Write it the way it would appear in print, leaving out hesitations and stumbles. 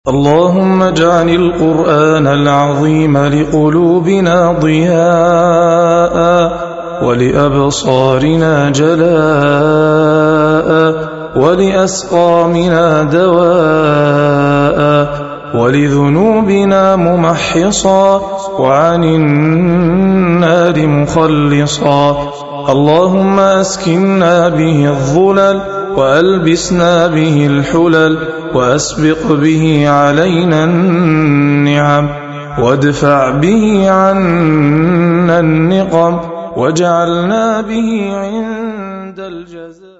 اللهم اجعل القرآن العظيم لقلوبنا ضياء ولأبصارنا جلاء ولأسقامنا دواء ولذنوبنا ممحصا وعن النار مخلصا. اللهم أسكننا به الظلل وألبسنا به الحلل وأسبق به علينا النعم وادفع به عنا النقم واجعلنا به عند الجزاء.